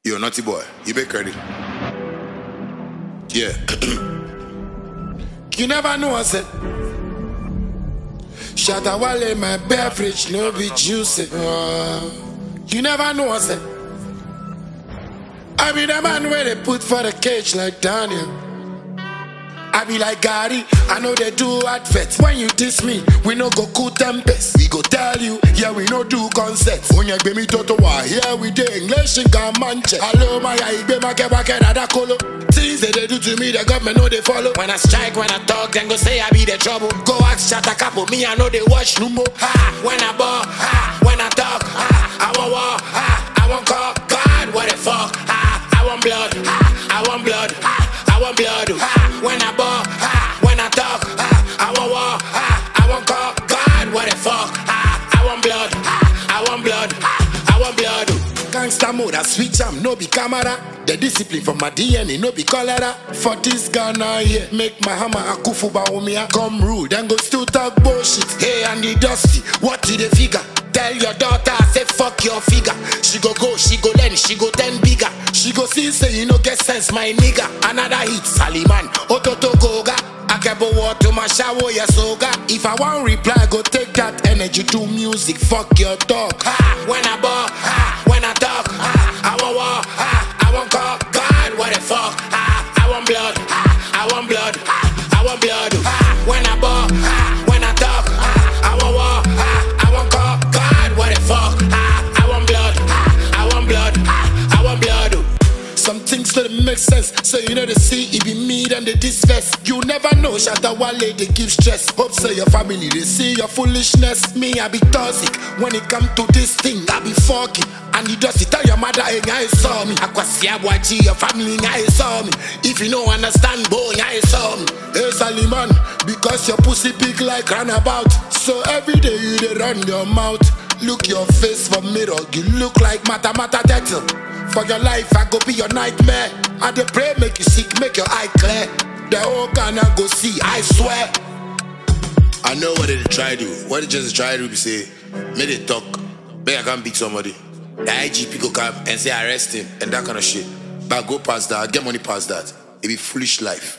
Yo, naughty boy, you make ready. Yeah. You never know, I said. Shatta Wale, my beverage, no be juicy. You never know, I said. I be the man where they put for the cage like Daniel. I be like Gary, I know they do adverts. When you diss me, we no go cool tempest. We go tell you, yeah, we no do concerts. When you be me toto wa, here we do English in Gamanche. Hello, my be my kebake da kolo. Things that they do to me, the government know they follow. When I strike, when I talk, then go say I be the trouble. Go ask Shatta Capo, me I know they watch Lumbo. Ha, when I ball, ha, when I talk, ha, I want war, ha, I want call, God, what the fuck, ha, I want blood, ha, I want blood, ha, I want blood, ha, when I ball, ha, when I talk, ha, I want war, ha, I want call, God, what the fuck, ha, I want blood, ha, I want blood, ha, I want blood. Gangsta mode, I switch am, no be camera. The discipline from my DNA, no be cholera. For this Ghana here, make my hammer akufu baumia. Come rude, then go still talk bullshit. Hey, Andy Dusty, what do they figure? Tell your daughter, say fuck your figure. She go, she go learn, she go 10 bigger. She go see, say you no get sense, my nigga. Another hit, Saliman, Ototo Goga. Akebo water my shower, ya soga. If I want reply, go take that energy to music. Fuck your dog. Ha, when I ball, ha, when I talk, ha, I want war, ha, I want call, God, what the fuck, ha, I want blood, ha, I want blood, ha, I want blood, ha, when I ball, ha, when I talk, ha, I want war, ha, I want call, God, what the fuck, ha, I want blood, ha, I want blood, ha, I want blood. Some things don't make sense, so you know they see it be me and they disfest. You never know, Shatta Wale, they give stress. Hope so your family, they see your foolishness. Me, I be toxic. When it come to this thing, I be fucking. And you just tell your mother, hey, I saw me. Akwasiabwachi, your family, I saw me. If you don't understand, boy, I saw me. Hey, Saliman, because your pussy big like runabout. So every day you they run your mouth. Look your face for mirror, you look like Mata Turtle. For your life, I go be your nightmare. I dey pray, make you sick, make your eye clear. The whole Ghana go see, I swear. I know what they try to do. What they just try to do is say, make they talk, make I can't beat somebody. The IGP go come and say arrest him and that kind of shit. But I go past that, I get money past that. It be foolish life.